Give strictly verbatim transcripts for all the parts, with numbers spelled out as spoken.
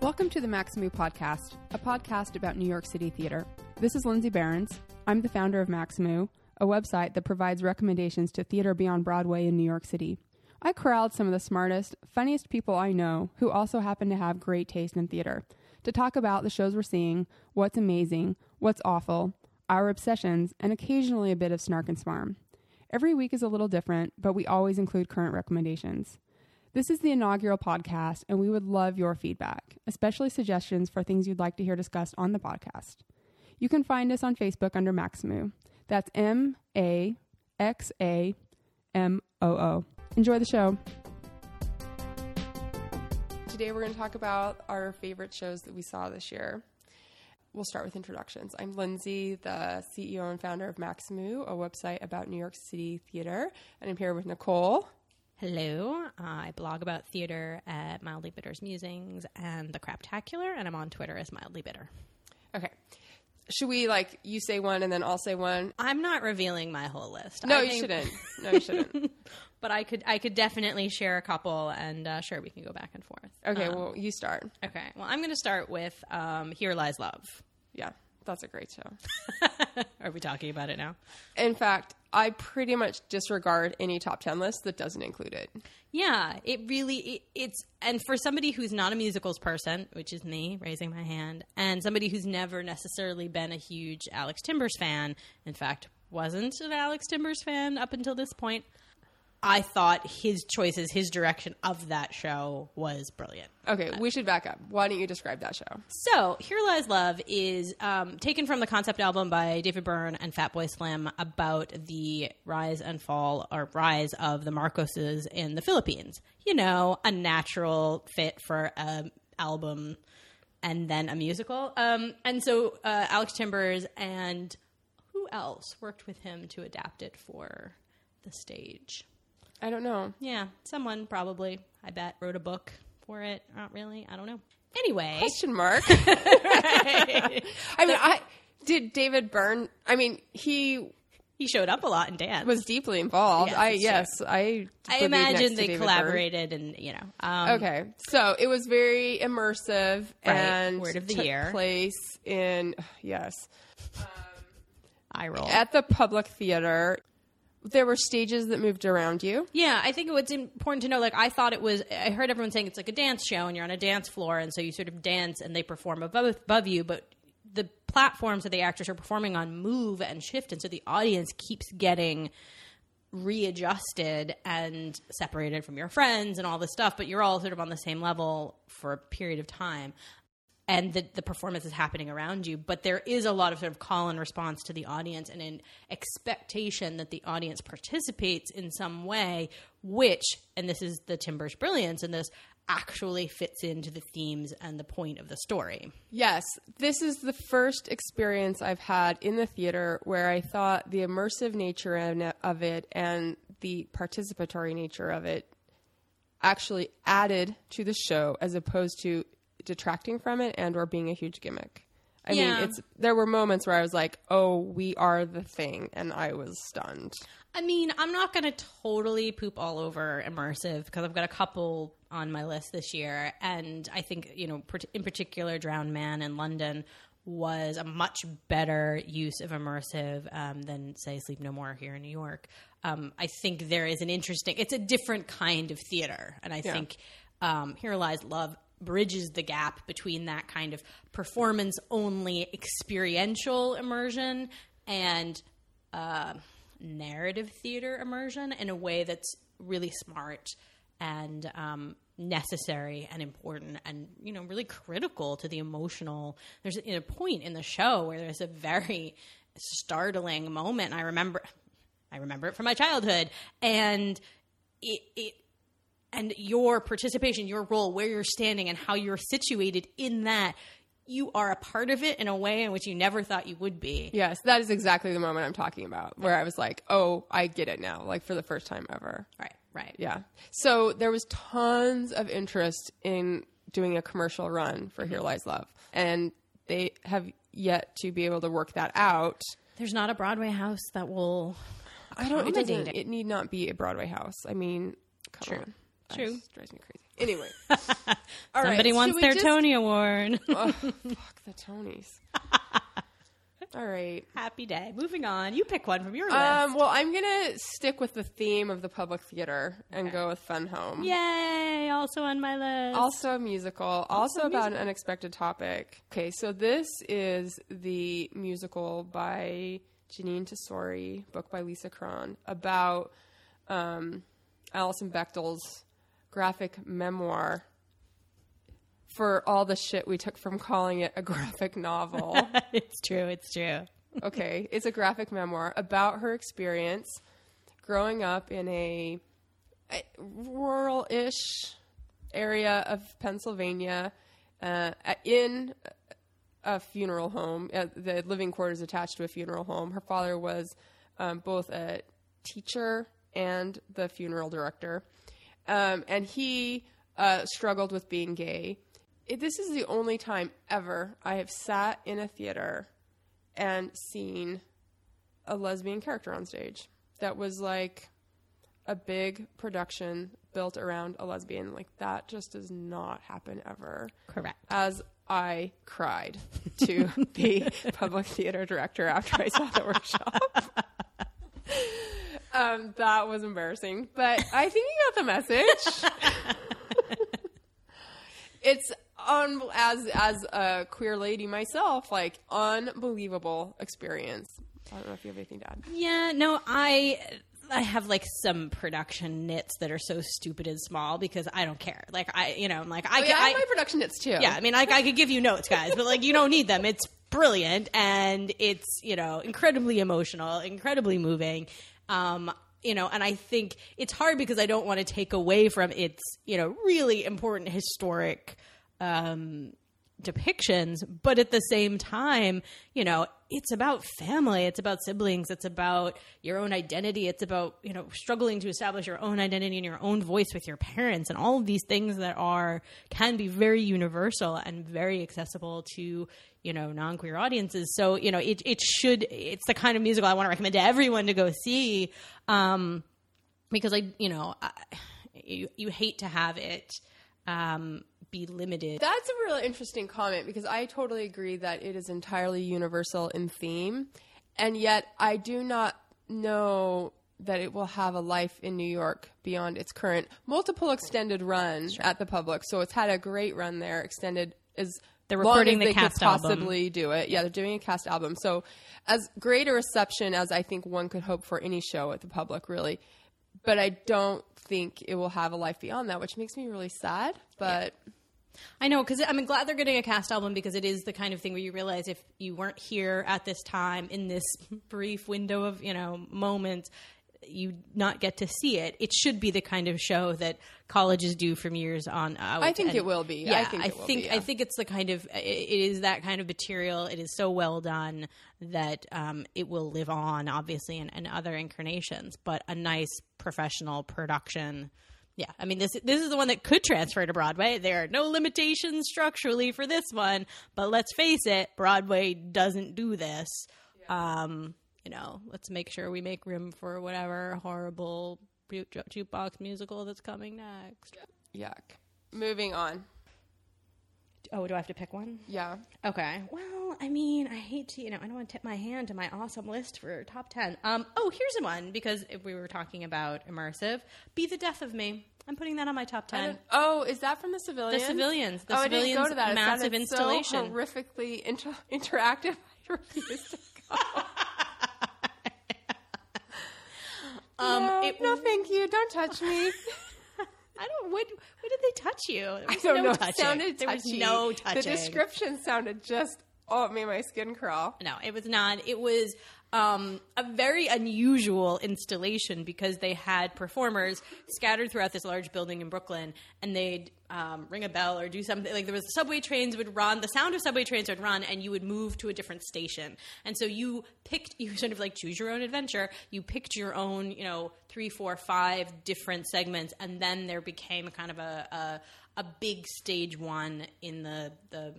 Welcome to the Maximu Podcast, a podcast about New York City theater. This is Lindsay Behrens. I'm the founder of Maximu, a website that provides recommendations to theater beyond Broadway in New York City. I corralled some of the smartest, funniest people I know who also happen to have great taste in theater to talk about the shows we're seeing, what's amazing, what's awful, our obsessions, and occasionally a bit of snark and smarm. Every week is a little different, but we always include current recommendations. This is the inaugural podcast, and we would love your feedback, especially suggestions for things you'd like to hear discussed on the podcast. You can find us on Facebook under Maximu. That's M A X A M O O. Enjoy the show. Today we're going to talk about our favorite shows that we saw this year. We'll start with introductions. I'm Lindsay, the C E O and founder of Maximu, a website about New York City theater, and I'm here with Nicole. Hello. Uh, I blog about theater at Mildly Bitter's Musings and The Craptacular, and I'm on Twitter as Mildly Bitter. Okay. Should we, like, you say one and then I'll say one? I'm not revealing my whole list. No, I you think... shouldn't. No, you shouldn't. But I could I could definitely share a couple, and uh, sure, we can go back and forth. Okay, um, well, you start. Okay. Well, I'm going to start with um, Here Lies Love. Yeah, that's a great show. Are we talking about it now? In fact, I pretty much disregard any top ten list that doesn't include it. Yeah, it really, it, it's, and for somebody who's not a musicals person, which is me, raising my hand, and somebody who's never necessarily been a huge Alex Timbers fan, in fact, wasn't an Alex Timbers fan up until this point, I thought his choices, his direction of that show was brilliant. Okay, we should back up. Why don't you describe that show? So, Here Lies Love is um, taken from the concept album by David Byrne and Fatboy Slim about the rise and fall, or rise of the Marcoses in the Philippines. You know, a natural fit for an album and then a musical. Um, and so, uh, Alex Timbers and who else worked with him to adapt it for the stage? I don't know. Yeah, someone probably, I bet, wrote a book for it. Not really. I don't know. Anyway. Question mark. Right. I mean, I did David Byrne. I mean, he he showed up a lot and danced. Was deeply involved. Yes, I it's yes, true. I. I imagine they collaborated, Byrne. And you know. Um, okay, so it was very immersive right. and word of the took year place in yes, um, eye roll at the Public Theater. There were stages that moved around you. Yeah, I think it's important to know, like, I thought it was, I heard everyone saying it's like a dance show and you're on a dance floor and so you sort of dance and they perform above, above you, but the platforms that the actors are performing on move and shift, and so the audience keeps getting readjusted and separated from your friends and all this stuff, but you're all sort of on the same level for a period of time. And the, the performance is happening around you. But there is a lot of sort of call and response to the audience and an expectation that the audience participates in some way, which, and this is the Timbers' brilliance in this, actually fits into the themes and the point of the story. Yes. This is the first experience I've had in the theater where I thought the immersive nature of it and the participatory nature of it actually added to the show as opposed to detracting from it and or being a huge gimmick. I yeah. mean, it's there were moments where I was like, oh, we are the thing, and I was stunned. I mean, I'm not going to totally poop all over immersive because I've got a couple on my list this year, and I think, you know, in particular, Drowned Man in London was a much better use of immersive um, than, say, Sleep No More here in New York. Um, I think there is an interesting, it's a different kind of theater, and I yeah. think um, Here Lies Love bridges the gap between that kind of performance-only experiential immersion and uh, narrative theater immersion in a way that's really smart and um, necessary and important and, you know, really critical to the emotional. There's a, a point in the show where there's a very startling moment. I remember, I remember it from my childhood, and it, it and your participation, your role, where you're standing and how you're situated in that, you are a part of it in a way in which you never thought you would be. Yes, that is exactly the moment I'm talking about, where I was like, oh, I get it now, like for the first time ever. Right, right. Yeah. So there was tons of interest in doing a commercial run for Here Lies Love, and they have yet to be able to work that out. There's not a Broadway house that will I don't, it, accommodate doesn't, it. it need not be a Broadway house. I mean, come True. on. True. That drives me crazy. Anyway. All Somebody right. wants their just... Tony Award. Oh, fuck the Tonys. All right. Happy day. Moving on. You pick one from your list. Um, well, I'm going to stick with the theme of the Public Theater and okay. go with Fun Home. Yay! Also on my list. Also a musical. Also, also about musical. An unexpected topic. Okay, so this is the musical by Jeanine Tesori, book by Lisa Cron, about um, Alison Bechdel's graphic memoir for all the shit we took from calling it a graphic novel. It's true. It's true. Okay. It's a graphic memoir about her experience growing up in a, a rural-ish area of Pennsylvania uh, in a funeral home. Uh, the living quarters attached to a funeral home. Her father was um, both a teacher and the funeral director. Um, and he uh, struggled with being gay. It, this is the only time ever I have sat in a theater and seen a lesbian character on stage that was like a big production built around a lesbian. Like, that just does not happen ever. Correct. As I cried to the public theater director after I saw the workshop. um, that was embarrassing, but I think you got the message. It's on as as a queer lady myself, like, unbelievable experience. I don't know if you have anything to add. Yeah, no, I I have like some production nits that are so stupid and small because I don't care. Like, I, you know, like I, oh, yeah, I, I have my production nits too. Yeah, I mean, like, I could give you notes, guys, but like, you don't need them. It's brilliant and it's, you know, incredibly emotional, incredibly moving. Um, you know, and I think it's hard because I don't want to take away from its, you know, really important historic um, depictions, but at the same time, you know, it's about family, it's about siblings, it's about your own identity, it's about, you know, struggling to establish your own identity and your own voice with your parents, and all of these things that are, can be very universal and very accessible to, you know, non-queer audiences. So, you know, it it should, it's the kind of musical I want to recommend to everyone to go see, um, because I, you know, I, you, you hate to have it, um, be limited. That's a really interesting comment because I totally agree that it is entirely universal in theme, and yet I do not know that it will have a life in New York beyond its current multiple extended run sure. at the Public. So it's had a great run there, extended as they're recording long as the they cast could possibly album. do it. Yeah, they're doing a cast album. So as great a reception as I think one could hope for any show at the Public, really. But I don't think it will have a life beyond that, which makes me really sad. But yeah. I know, because I'm glad they're getting a cast album because it is the kind of thing where you realize if you weren't here at this time in this brief window of, you know, moment, you not get to see it. It should be the kind of show that colleges do from years on out. I think and, it will be. Yeah, I think it I will think, be, yeah. I think it's the kind of, it, it is that kind of material. It is so well done that um, it will live on, obviously, in, in other incarnations, but a nice professional production. Yeah, I mean, this this is the one that could transfer to Broadway. There are no limitations structurally for this one, but let's face it, Broadway doesn't do this. Yeah. Um, you know, let's make sure we make room for whatever horrible ju- jukebox musical that's coming next. Yuck. Moving on. Oh, do I have to pick one? Yeah. Okay. Well, I mean, I hate to, you know, I don't want to tip my hand to my awesome list for top ten. Um, oh, here's one, because if we were talking about immersive, Be the Death of Me. I'm putting that on my top ten. Oh, is that from the Civilians? The Civilians. The oh, Civilians I didn't go to that. massive it installation. So horrifically inter- interactive. I refuse to go. um, no, it, no, thank you. Don't touch me. I don't. What? What did they touch you? There was I don't no know. Touching. It sounded there touchy. was no touching. The description sounded just. Oh, it made my skin crawl. No, it was not. It was um, a very unusual installation because they had performers scattered throughout this large building in Brooklyn, and they'd um, ring a bell or do something. Like, there was subway trains would run. The sound of subway trains would run, and you would move to a different station. And so you picked. You sort of like choose your own adventure. You picked your own, you know, three, four, five different segments, and then there became kind of a a, a big stage one in the the.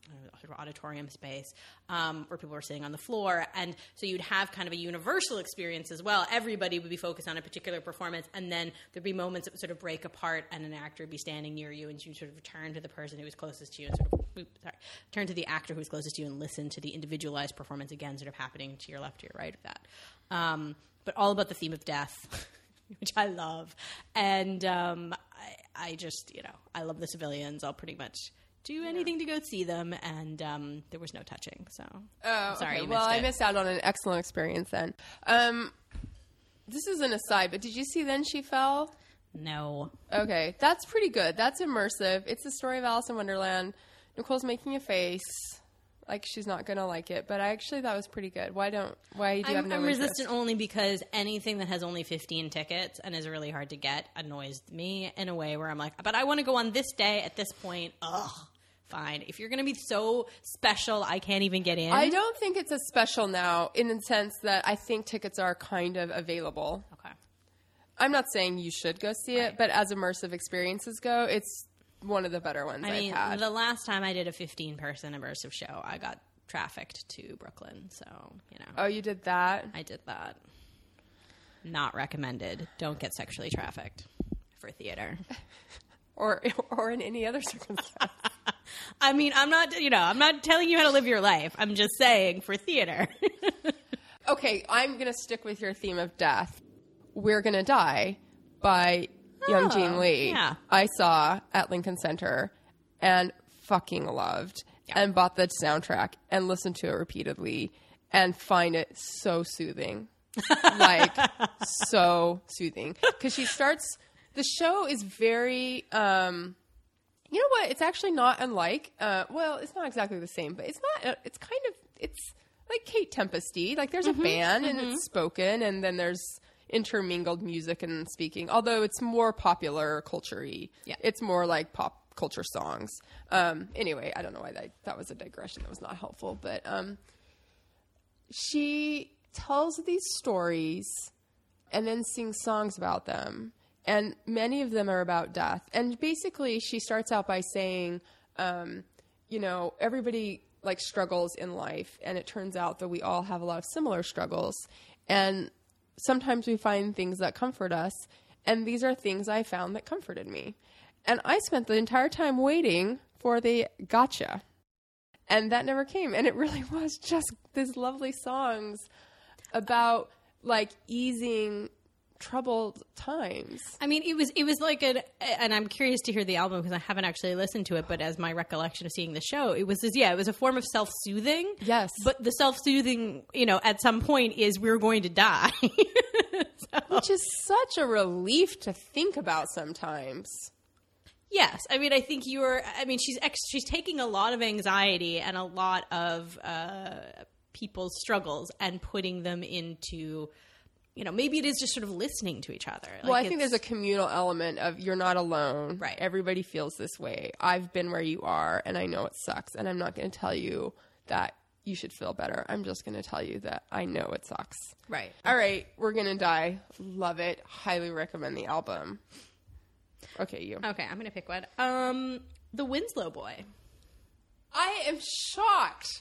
sort of auditorium space um, where people were sitting on the floor. And so you'd have kind of a universal experience as well. Everybody would be focused on a particular performance, and then there'd be moments that would sort of break apart, and an actor would be standing near you, and you sort of turn to the person who was closest to you and sort of, oops, sorry, turn to the actor who was closest to you and listen to the individualized performance again, sort of happening to your left, to your right of that. Um, but all about the theme of death, which I love. And um, I, I just, you know, I love the Civilians. I'll pretty much do anything to go see them, and um, there was no touching. So, oh, sorry, okay. you Well, missed I it. missed out on an excellent experience then. Um, this is an aside, but did you see Then She Fell? No. Okay, that's pretty good. That's immersive. It's the story of Alice in Wonderland. Nicole's making a face like she's not gonna like it, but I actually thought it was pretty good. Why don't? Why do you I'm, have no I'm interest? resistant only because anything that has only fifteen tickets and is really hard to get annoys me in a way where I'm like, but I want to go on this day at this point. Ugh. Fine. If you're going to be so special, I can't even get in. I don't think it's as special now in the sense that I think tickets are kind of available. Okay. I'm not saying you should go see Right. it, but as immersive experiences go, it's one of the better ones I I've mean, had. the last time I did a fifteen-person immersive show, I got trafficked to Brooklyn. So, you know. Oh, you did that? I did that. Not recommended. Don't get sexually trafficked for theater. Or or in any other circumstance. I mean, I'm not, you know, I'm not telling you how to live your life. I'm just saying for theater. Okay, I'm going to stick with your theme of death. We're Gonna Die by Young Jean Lee. yeah. I saw at Lincoln Center and fucking loved Yeah. and bought the soundtrack and listened to it repeatedly and find it so soothing. Like, so soothing. Because she starts... The show is very... Um, you know what? It's actually not unlike... Uh, well, it's not exactly the same, but it's not... Uh, it's kind of... It's like Kate Tempest-y. Like, there's Mm-hmm, a band and it's spoken, and then there's intermingled music and speaking. Although it's more popular culture-y. Yeah. It's more like pop culture songs. Um, anyway, I don't know why that, that was a digression. That was not helpful. But um, she tells these stories and then sings songs about them. And many of them are about death. And basically, she starts out by saying, um, you know, everybody like struggles in life. And it turns out that we all have a lot of similar struggles. And sometimes we find things that comfort us. And these are things I found that comforted me. And I spent the entire time waiting for the gotcha. And that never came. And it really was just these lovely songs about like easing troubled times. I mean, it was it was like an, and I'm curious to hear the album because I haven't actually listened to it, but as my recollection of seeing the show, it was this, yeah, it was a form of self-soothing. Yes. But the self-soothing, you know, at some point is we're going to die. So, Which is such a relief to think about sometimes. yes. I mean, I think you're, I mean, she's ex, she's taking a lot of anxiety and a lot of uh, people's struggles and putting them into, you know, maybe it is just sort of listening to each other. Well, Like I think it's- there's a communal element of you're not alone. Right. Everybody feels this way. I've been where you are, and I know it sucks. And I'm not going to tell you that you should feel better. I'm just going to tell you that I know it sucks. Right. All right. We're going to die. Love it. Highly recommend the album. Okay, you. Okay, I'm going to pick one. Um, The Winslow Boy. I am shocked.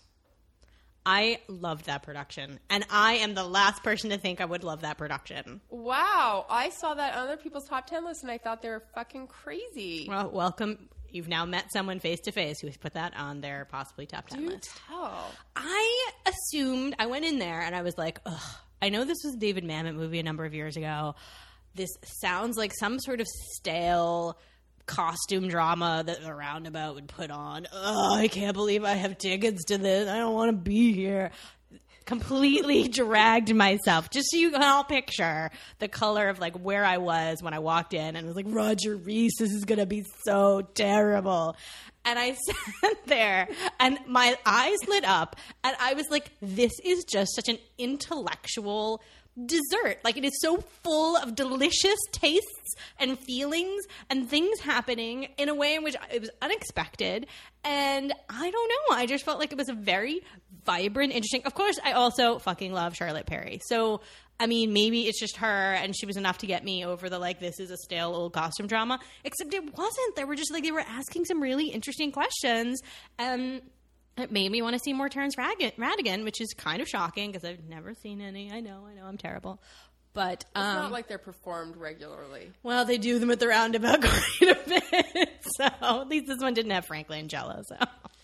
I loved that production, and I am the last person to think I would love that production. Wow. I saw that on other people's top ten list, and I thought they were fucking crazy. Well, welcome. You've now met someone face to face who has put that on their possibly top ten Do list. tell. I assumed, I went in there and I was like, ugh, I know this was a David Mamet movie a number of years ago. This sounds like some sort of stale costume drama that the Roundabout would put on. Ugh, I can't believe I have tickets to this. I don't want to be here. Completely dragged myself. Just so you can all picture the color of like where I was when I walked in, and it was like, Roger Reese, this is going to be so terrible. And I sat there and my eyes lit up and I was like, this is just such an intellectual dessert. Like, it is so full of delicious tastes and feelings and things happening in a way in which it was unexpected. And I don't know. I just felt like it was a very vibrant, interesting. Of course, I also fucking love Charlotte Perry. So, I mean, maybe it's just her and she was enough to get me over the, like, this is a stale old costume drama. Except it wasn't. They were just, like, they were asking some really interesting questions. And It made me want to see more Terrence Radigan, Radigan which is kind of shocking because I've never seen any. I know, I know, I'm terrible. But um, it's not like they're performed regularly. Well, they do them at the Roundabout quite a bit. So at least this one didn't have Franklin and Jello. So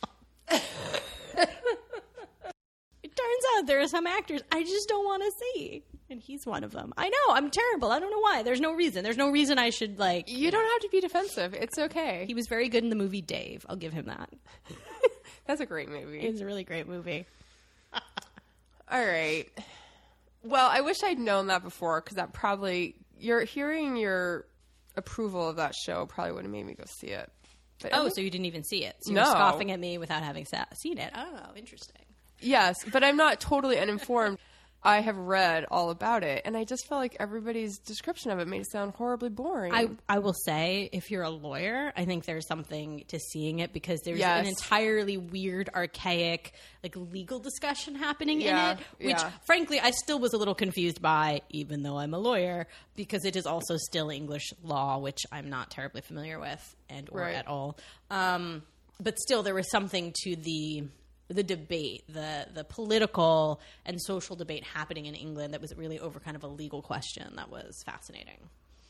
it turns out there are some actors I just don't want to see. And he's one of them. I know, I'm terrible. I don't know why. There's no reason. There's no reason I should, like... You don't have to be defensive. It's okay. He was very good in the movie Dave. I'll give him that. That's a great movie. It's a really great movie. All right. Well, I wish I'd known that before, because that probably... You're hearing your approval of that show probably would have made me go see it. But oh, so you didn't even see it. So you no. were scoffing at me without having sa- seen it. Oh, interesting. Yes, but I'm not totally uninformed. I have read all about it, and I just felt like everybody's description of it made it sound horribly boring. I, I will say, if you're a lawyer, I think there's something to seeing it because there's yes. an entirely weird, archaic, like legal discussion happening yeah, in it, which, yeah. frankly, I still was a little confused by, even though I'm a lawyer, because it is also still English law, which I'm not terribly familiar with and or right. at all. Um, but still, there was something to the... the debate, the the political and social debate happening in England that was really over kind of a legal question that was fascinating.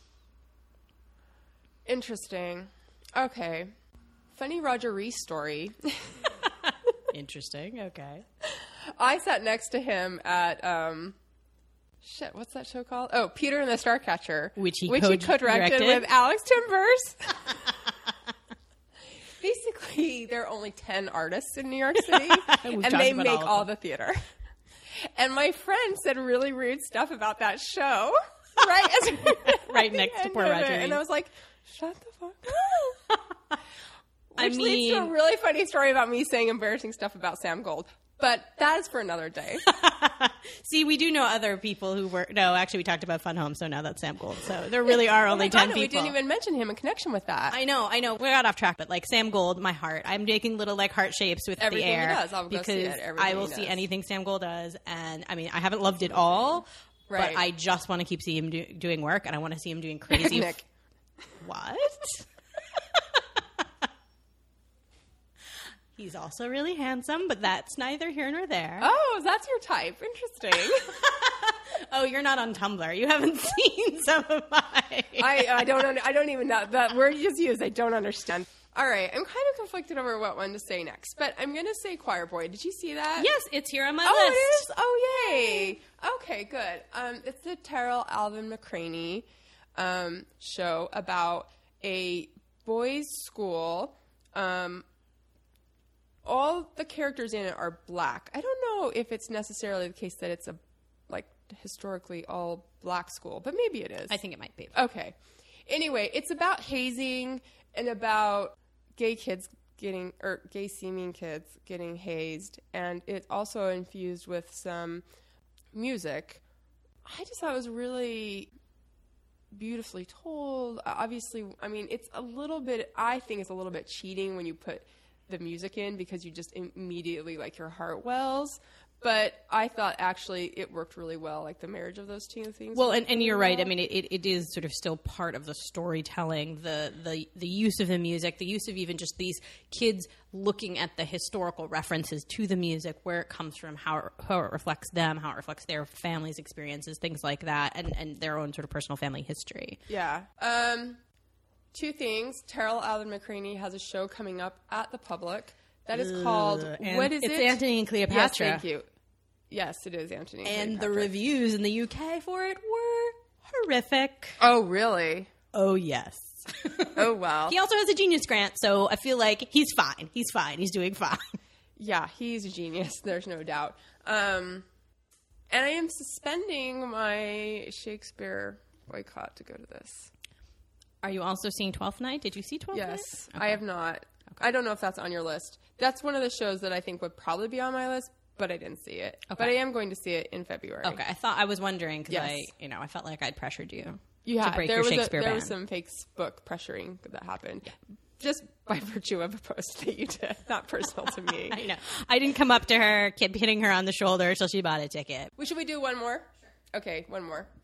Interesting. Okay. Funny Roger Rees story. Interesting. Okay. I sat next to him at, um, shit, what's that show called? Oh, Peter and the Starcatcher. Which he, which co- he co-directed directed. with Alex Timbers. Basically, there are only ten artists in New York City, and they make all, all the theater. And my friend said really rude stuff about that show, right? As right next to poor Roger. And I was like, shut the fuck up. I Which mean, leads to a really funny story about me saying embarrassing stuff about Sam Gold. But that is for another day. See, we do know other people who were... No, actually, we talked about Fun Home, so now that's Sam Gold. So there really are only oh ten God, people. We didn't even mention him in connection with that. I know, I know. We got off track, but like Sam Gold, my heart. I'm making little like heart shapes with everything the air. He does. I'll go because see it. Everything I will he see does. anything Sam Gold does. And I mean, I haven't loved it all, right. but I just want to keep seeing him do, doing work, and I want to see him doing crazy... Nick. What? He's also really handsome, but that's neither here nor there. Oh, that's your type. Interesting. Oh, you're not on Tumblr. You haven't seen some of my... I, I don't under, I don't even know. That word you just used, I don't understand. All right. I'm kind of conflicted over what one to say next, but I'm going to say Choir Boy. Did you see that? Yes, it's here on my oh, list. it is? Oh, yay. Okay, good. Um, it's the Terrell Alvin McCraney um, show about a boys' school. Um All the characters in it are black. I don't know if it's necessarily the case that it's a, like, historically all black school, but maybe it is. I think it might be. Okay. Anyway, it's about hazing and about gay kids getting, or gay seeming kids getting hazed, and it's also infused with some music. I just thought it was really beautifully told. Obviously, I mean, it's a little bit, I think it's a little bit cheating when you put the music in because you just immediately, like, your heart wells. But I thought actually it worked really well, like the marriage of those two things. Well, and, and you're right. I mean, it, it is sort of still part of the storytelling, the, the the use of the music, the use of even just these kids looking at the historical references to the music, where it comes from, how it, how it reflects them, how it reflects their family's experiences, things like that, and, and their own sort of personal family history. Yeah. Um, two things. Terrell Alvin McCraney has a show coming up at the Public. That is Ugh, called, what is it's it? It's Antony and Cleopatra. Yes, thank you. Yes, it is Antony and, and Cleopatra. the reviews in the U K for it were horrific. Oh, really? Oh, yes. Oh, well. He also has a Genius Grant, so I feel like he's fine. He's fine. He's doing fine. Yeah, he's a genius. There's no doubt. Um, and I am suspending my Shakespeare boycott to go to this. Are you also seeing Twelfth Night? Did you see Twelfth Night? Yes, okay. I have not. Okay. I don't know if that's on your list. That's one of the shows that I think would probably be on my list, but I didn't see it. Okay. But I am going to see it in February. Okay, I thought I was wondering because yes. I, you know, I felt like I'd pressured you. Yeah, to break there your was Shakespeare a, there ban. was some Facebook pressuring that happened, yeah. Just by virtue of a post that you did, not personal to me. I know. I didn't come up to her, keep hitting her on the shoulder until she bought a ticket. Well, should we do one more? Sure. Okay, one more.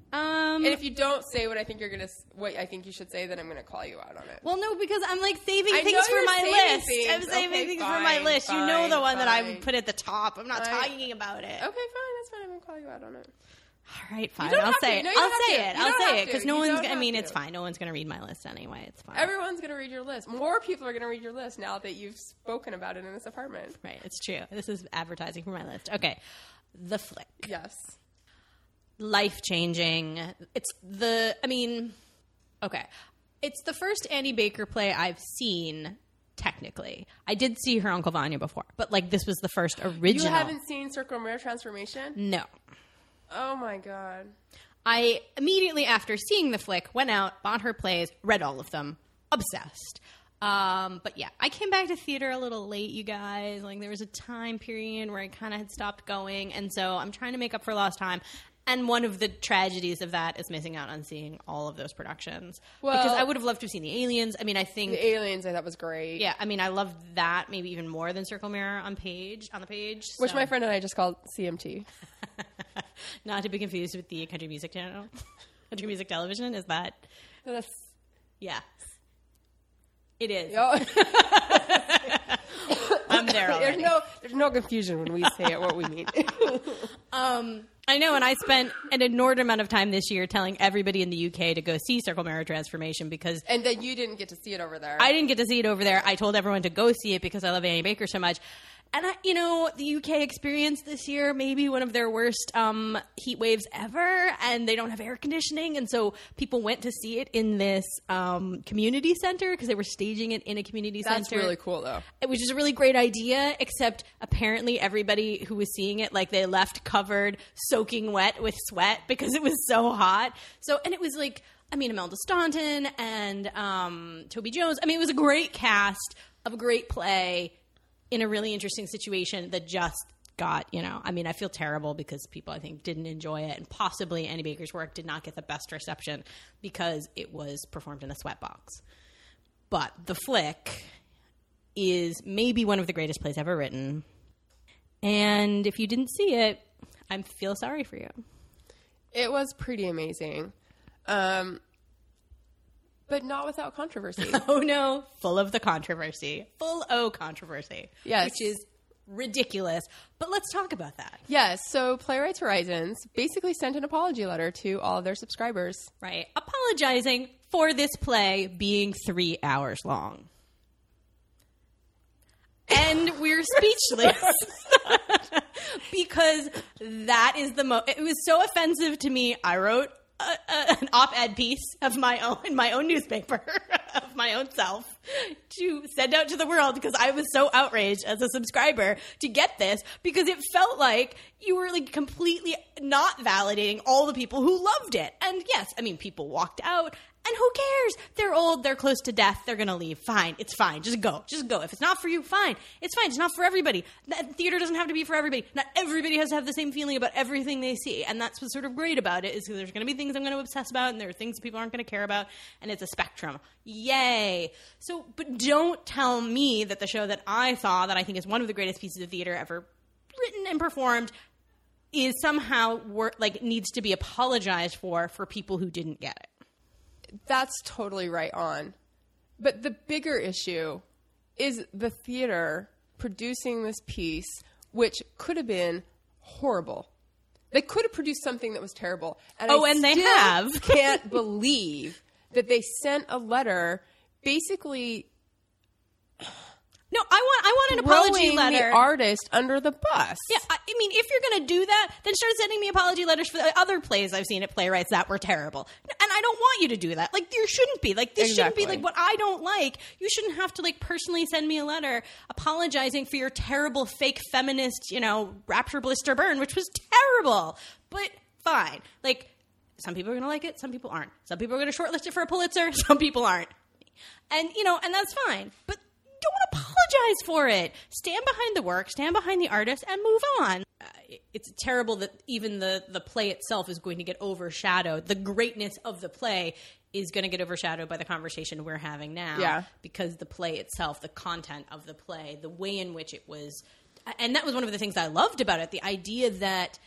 Um, And if you don't say what I think you're gonna, what I think you should say, then I'm gonna call you out on it. well, no, because I'm like saving I things know for you're my saving list. things. I'm saving Okay, things for my fine, list. you know fine, the one that I fine. would put at the top. I'm not Fine. talking about it. Okay, fine. That's fine. I'm gonna call you out on it. All right, fine. don't I'll have say to. it. No, you I'll don't say have to. it. You I'll don't say have it because to. no You one's. don't I have mean, to. it's fine. No one's gonna read my list anyway. It's fine. Everyone's gonna read your list. More people are gonna read your list now that you've spoken about it in this apartment. Right. It's true. This is advertising for my list. Okay, The Flick. Yes. Life changing. It's the. I mean, okay. It's the first Annie Baker play I've seen. Technically, I did see her Uncle Vanya before, but like this was the first original. You haven't seen Circle Mirror Transformation? No. Oh my god. I immediately after seeing The Flick went out, bought her plays, read all of them, obsessed. Um, but yeah, I came back to theater a little late, you guys. Like there was a time period where I kind of had stopped going, and so I'm trying to make up for lost time. And one of the tragedies of that is missing out on seeing all of those productions. Well- because I would have loved to have seen The Aliens. I mean, I think The Aliens I thought was great. yeah, I mean, I loved that maybe even more than Circle Mirror on page on the page. Which so- my friend and I just called C M T. Not to be confused with the country music channel, country music television. Is that? That's, Yeah, it is. oh, I'm there there's already. no there's no confusion when we say it what we mean. Um, I know, and I spent an inordinate amount of time this year telling everybody in the U K to go see Circle Mirror Transformation because And that you didn't get to see it over there. I didn't get to see it over there. I told everyone to go see it because I love Annie Baker so much. And, I, you know, the U K experienced this year maybe one of their worst um, heat waves ever, and they don't have air conditioning. And so people went to see it in this um, community center because they were staging it in a community That's center. really cool though. Which is a really great idea, except apparently everybody who was seeing it, like they left covered, soaking wet with sweat because it was so hot. So, and it was like, I mean, Imelda Staunton and um, Toby Jones. I mean, it was a great cast of a great play in a really interesting situation that just got, you know, I mean, I feel terrible because people, I think, didn't enjoy it, and possibly Annie Baker's work did not get the best reception because it was performed in a sweatbox. But The Flick is maybe one of the greatest plays ever written. And if you didn't see it, I feel sorry for you. It was pretty amazing. Um, but not without controversy. Oh no, full of the controversy. Full O controversy. Yes. Which is ridiculous. But let's talk about that. Yes, so Playwrights Horizons basically sent an apology letter to all of their subscribers. Right. Apologizing for this play being three hours long. And we're speechless. Because that is the most... It was so offensive to me. I wrote a, a, an op-ed piece of my own in my own newspaper of my own self to send out to the world because I was so outraged as a subscriber to get this because it felt like you were like completely not validating all the people who loved it. And yes, I mean, people walked out. And who cares? They're old. They're close to death. They're going to leave. Fine. It's fine. Just go. Just go. If it's not for you, fine. It's fine. It's not for everybody. That theater doesn't have to be for everybody. Not everybody has to have the same feeling about everything they see. And that's what's sort of great about it is because there's going to be things I'm going to obsess about and there are things people aren't going to care about. And it's a spectrum. Yay. So, but don't tell me that the show that I saw that I think is one of the greatest pieces of theater ever written and performed is somehow wor- like needs to be apologized for for people who didn't get it. That's totally right on. But the bigger issue is the theater producing this piece, which could have been horrible. They could have produced something that was terrible. And Oh, I and they still have. can't believe that they sent a letter basically No, I want I want an apology throwing letter. the artist under the bus. Yeah, I, I mean, if you're going to do that, then start sending me apology letters for the other plays I've seen at Playwrights that were terrible. And I don't want you to do that. Like, there shouldn't be. Like, this Exactly. shouldn't be, like, what I don't like. You shouldn't have to, like, personally send me a letter apologizing for your terrible, fake feminist, you know, Rapture, Blister, Burn, which was terrible. But fine. Like, some people are going to like it. Some people aren't. Some people are going to shortlist it for a Pulitzer. Some people aren't. And, you know, and that's fine. But don't apologize for it. Stand behind the work, stand behind the artist, and move on. Uh, it's terrible that even the, the play itself is going to get overshadowed. The greatness of the play is going to get overshadowed by the conversation we're having now. Yeah. Because the play itself, the content of the play, the way in which it was... And that was one of the things I loved about it, the idea that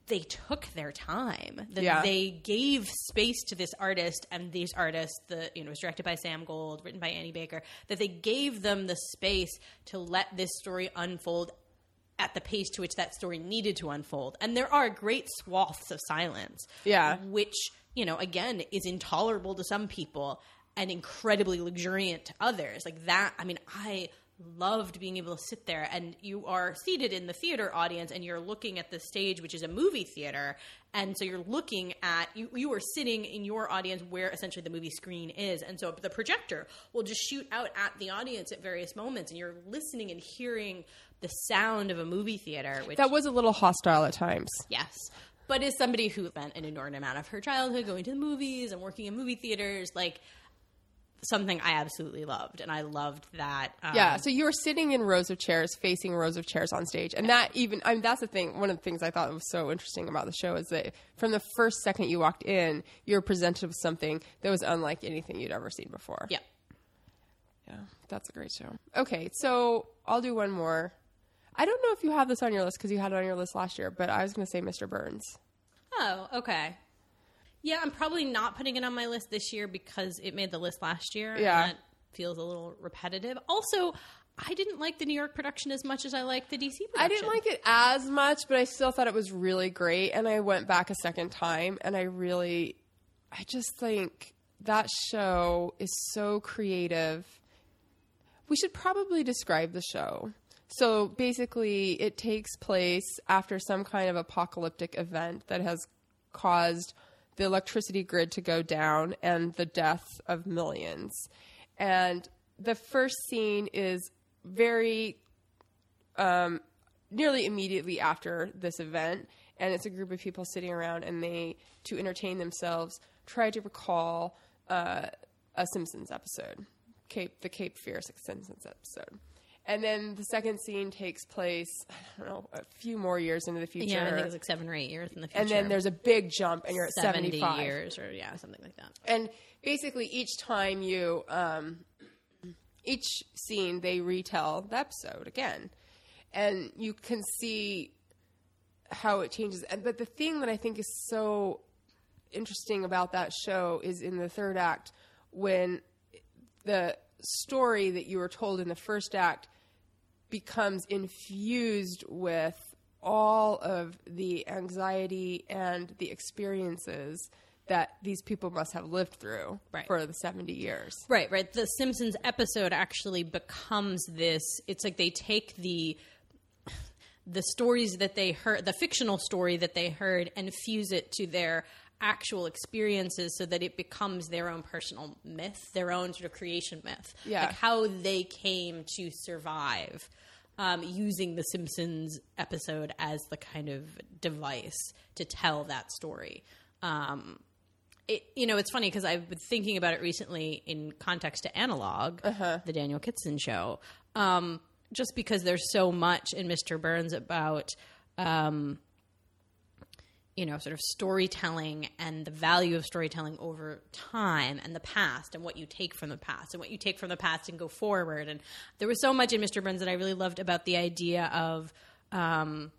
they took their time, that yeah. they gave space to this artist and these artists, the, you know, it was directed by Sam Gold, written by Annie Baker, that they gave them the space to let this story unfold at the pace to which that story needed to unfold. And there are great swaths of silence, yeah. which, you know, again, is intolerable to some people and incredibly luxuriant to others. Like that, I mean, I loved being able to sit there, and you are seated in the theater audience and you're looking at the stage, which is a movie theater. And so you're looking at, you, you are sitting in your audience where essentially the movie screen is. And so the projector will just shoot out at the audience at various moments, and you're listening and hearing the sound of a movie theater. Which, that was a little hostile at times. Yes. But as somebody who spent an inordinate amount of her childhood going to the movies and working in movie theaters, like, something I absolutely loved, and I loved that. Um, yeah, so you were sitting in rows of chairs, facing rows of chairs on stage, and that even, I mean, that's the thing, one of the things I thought was so interesting about the show is that from the first second you walked in, you were presented with something that was unlike anything you'd ever seen before. Yeah. Yeah, that's a great show. Okay, so I'll do one more. I don't know if you have this on your list because you had it on your list last year, but I was going to say Mister Burns. Oh, okay. Yeah, I'm probably not putting it on my list this year because it made the list last year. Yeah. And that feels a little repetitive. Also, I didn't like the New York production as much as I liked the D C production. I didn't like it as much, but I still thought it was really great. And I went back a second time, and I really, I just think that show is so creative. We should probably describe the show. So basically, it takes place after some kind of apocalyptic event that has caused the electricity grid to go down and the death of millions. And the first scene is very um, nearly immediately after this event, and it's a group of people sitting around, and they, to entertain themselves, try to recall uh, a Simpsons episode, Cape the Cape Fear Simpsons episode. And then the second scene takes place, I don't know, a few more years into the future. Yeah, I think it's like seven or eight years in the future. And then there's a big jump, and you're at seventy-five. seventy years, or yeah, something like that. And basically, each time you, um, each scene, they retell the episode again. And you can see how it changes. And But the thing that I think is so interesting about that show is in the third act, when the story that you were told in the first act becomes infused with all of the anxiety and the experiences that these people must have lived through right. for the seventy years. Right, right. The Simpsons episode actually becomes this, it's like they take the the stories that they heard, the fictional story that they heard, and fuse it to their actual experiences so that it becomes their own personal myth, their own sort of creation myth. Yeah. Like how they came to survive um, using the Simpsons episode as the kind of device to tell that story. Um, it, you know, it's funny because I've been thinking about it recently in context to Analog, uh-huh. the Daniel Kitson show, um, just because there's so much in Mister Burns about um, you know, sort of storytelling and the value of storytelling over time and the past and what you take from the past and what you take from the past and go forward. And there was so much in Mister Burns that I really loved about the idea of, um,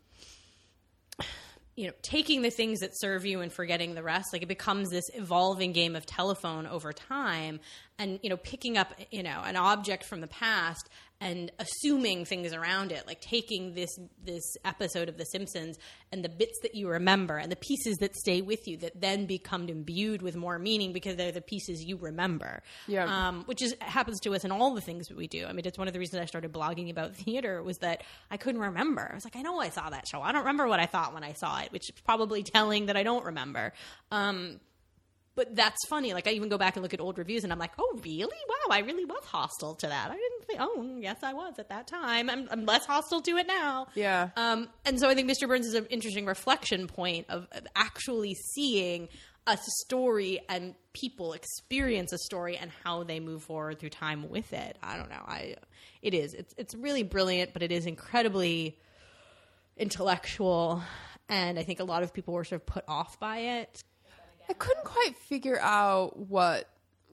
you know, taking the things that serve you and forgetting the rest. Like it becomes this evolving game of telephone over time and, you know, picking up, you know, an object from the past and assuming things around it, like taking this this episode of The Simpsons and the bits that you remember and the pieces that stay with you that then become imbued with more meaning because they're the pieces you remember. Yeah. Um, which is happens to us in all the things that we do. I mean, it's one of the reasons I started blogging about theater was that I couldn't remember. I was like, I know I saw that show. I don't remember what I thought when I saw it, which is probably telling that I don't remember. Um But that's funny. Like, I even go back and look at old reviews, and I'm like, oh, really? Wow, I really was hostile to that. I didn't think, oh, yes, I was at that time. I'm, I'm less hostile to it now. Yeah. Um, and so I think Mister Burns is an interesting reflection point of, of actually seeing a story and people experience a story and how they move forward through time with it. I don't know. I It is. It's, it's really brilliant, but it is incredibly intellectual, and I think a lot of people were sort of put off by it. I couldn't quite figure out what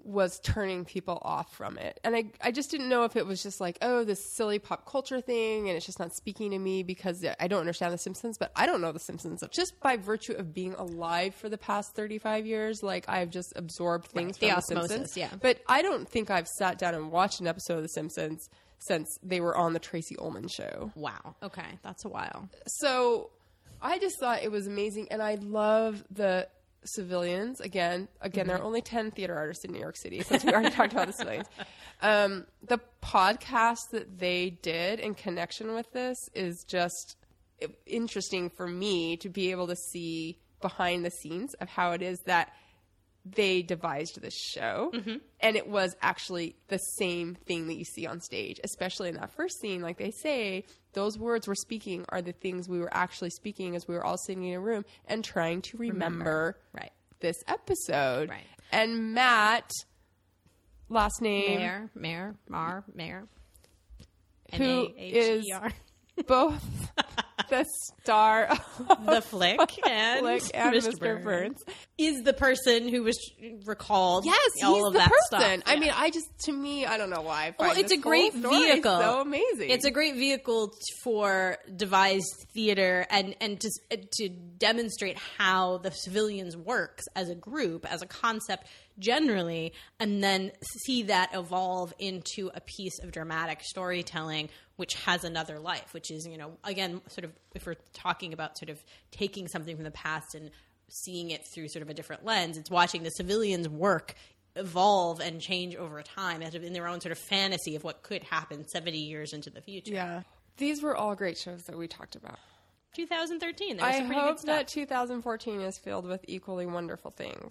was turning people off from it. And I, I just didn't know if it was just like, oh, this silly pop culture thing, and it's just not speaking to me because I don't understand The Simpsons, but I don't know The Simpsons. Just by virtue of being alive for the past thirty-five years, like, I've just absorbed things right, from the The osmosis, Simpsons. yeah. But I don't think I've sat down and watched an episode of The Simpsons since they were on the Tracy Ullman show. Wow. Okay. That's a while. So I just thought it was amazing, and I love the civilians. Again, again, mm-hmm. there are only ten theater artists in New York City, since we already talked about the civilians. Um, the podcast that they did in connection with this is just interesting for me to be able to see behind the scenes of how it is that they devised this show. Mm-hmm. And it was actually the same thing that you see on stage, especially in that first scene. Like they say, those words we're speaking are the things we were actually speaking as we were all sitting in a room and trying to remember, remember. Right. this episode. Right. And Matt, last name. Mayer, Mayer, Mar, Mayer. Who M A H E R. is both the star of the Flick and, Flick and Mister Mister Burns. Burns. Is the person who was recalled. Yes, all he's of the that person. Stuff. I yeah. mean, I just, to me, I don't know why. I Well, find it's a this great whole story vehicle. so amazing. It's a great vehicle t- for devised theater and, and to, to demonstrate how the civilians works as a group, as a concept generally, and then see that evolve into a piece of dramatic storytelling which has another life, which is, you know, again, sort of, if we're talking about sort of taking something from the past and seeing it through sort of a different lens, it's watching the civilians' work evolve and change over time in their own sort of fantasy of what could happen seventy years into the future. Yeah. These were all great shows that we talked about. twenty thirteen. There was I some pretty hope good stuff. that two thousand fourteen is filled with equally wonderful things.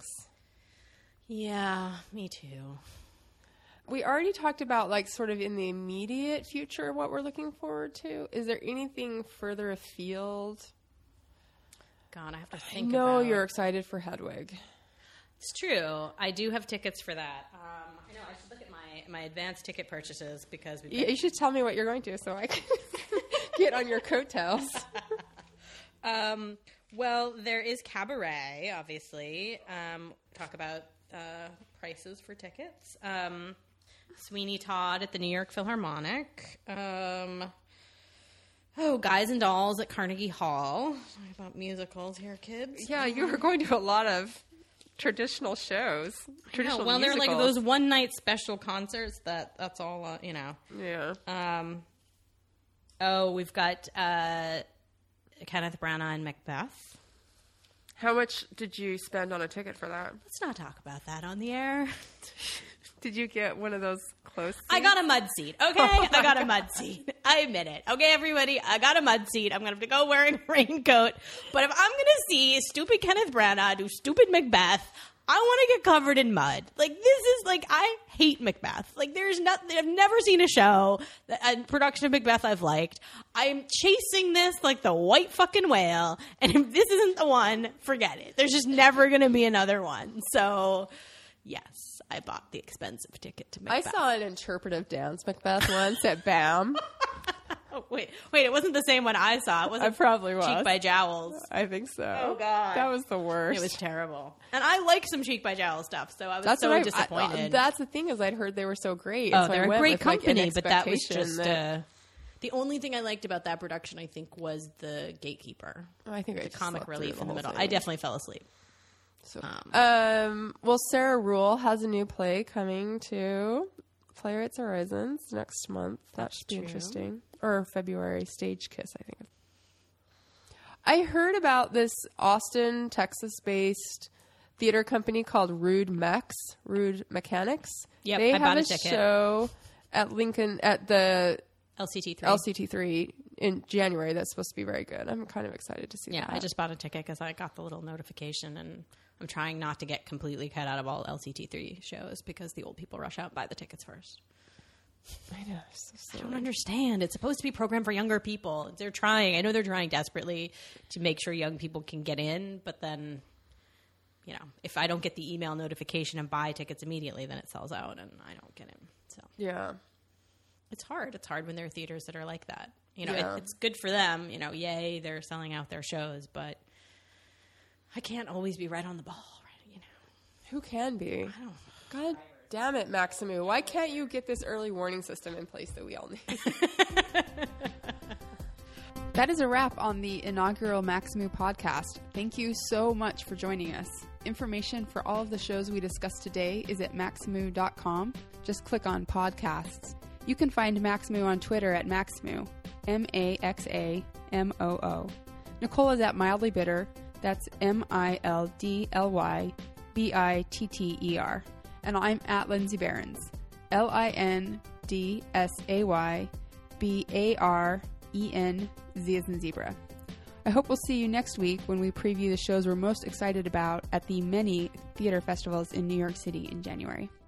Yeah, me too. We already talked about, like, sort of in the immediate future what we're looking forward to. Is there anything further afield? God, I have to think I know about... you're excited for Hedwig. It's true. I do have tickets for that. Um, I know. I should look at my, my advanced ticket purchases because we've Yeah, you should tell me what you're going to so I can get on your coattails. um, well, there is Cabaret, obviously. Um, talk about uh, prices for tickets. Um, Sweeney Todd at the New York Philharmonic. Um, oh, Guys and Dolls at Carnegie Hall. Talk about musicals here, kids. Yeah, you were going to a lot of traditional shows. Traditional know, well, musicals. they're like those one night special concerts that that's all, uh, you know. Yeah. Um, oh, we've got uh, Kenneth Branagh and Macbeth. How much did you spend on a ticket for that? Let's not talk about that on the air. Did you get one of those close seats? I got a mud seat, okay? Oh I got God. a mud seat. I admit it. Okay, everybody, I got a mud seat. I'm going to have to go wearing a raincoat. But if I'm going to see stupid Kenneth Branagh do stupid Macbeth, I want to get covered in mud. Like, this is, like, I hate Macbeth. Like, there's nothing, I've never seen a show, a production of Macbeth I've liked. I'm chasing this like the white fucking whale, and if this isn't the one, forget it. There's just never going to be another one. So, yes, I bought the expensive ticket to Macbeth. I saw an interpretive dance Macbeth once at BAM. Oh, wait, wait, it wasn't the same one I saw. It wasn't I probably was. Cheek by Jowls. I think so. Oh, God. That was the worst. It was terrible. And I like some Cheek by Jowl stuff, so I was That's so what I- disappointed. I, that's the thing is I'd heard they were so great. oh, so they're I a went great with, like, an company, but that was expectation just... that- Uh, the only thing I liked about that production, I think, was the Gatekeeper. I think I The just comic slept relief through in the whole middle. thing. I definitely fell asleep. So, Um, um, well, Sarah Rule has a new play coming to Playwrights Horizons next month. That That's should be true. interesting. Or February, Stage Kiss, I think. I heard about this Austin, Texas-based theater company called Rude Mex, Rude Mechanics. Yep, they I have bought a a ticket. show at Lincoln at the L C T three. L C T three in January. That's supposed to be very good. I'm kind of excited to see Yeah, that. I just bought a ticket because I got the little notification, and I'm trying not to get completely cut out of all L C T three shows because the old people rush out and buy the tickets first. I know. So I silly. don't understand. It's supposed to be programmed for younger people. They're trying. I know they're trying desperately to make sure young people can get in, but then, you know, if I don't get the email notification and buy tickets immediately, then it sells out and I don't get in. So Yeah. it's hard. It's hard when there are theaters that are like that. You know, Yeah. it, it's good for them. You know, yay, they're selling out their shows, but I can't always be right on the ball. Right? You know, Who can be? I don't. God Damn it, Maximu. Why can't you get this early warning system in place that we all need? That is a wrap on the inaugural Maximu podcast. Thank you so much for joining us. Information for all of the shows we discussed today is at maximu dot com. Just click on podcasts. You can find Maximu on Twitter at Maximu, M A X A M O O. Nicole is at Mildly Bitter. That's M I L D L Y B I T T E R. And I'm at Lindsay Behrens, L I N D S A Y B A R E N Z as in zebra. I hope we'll see you next week when we preview the shows we're most excited about at the many theater festivals in New York City in January.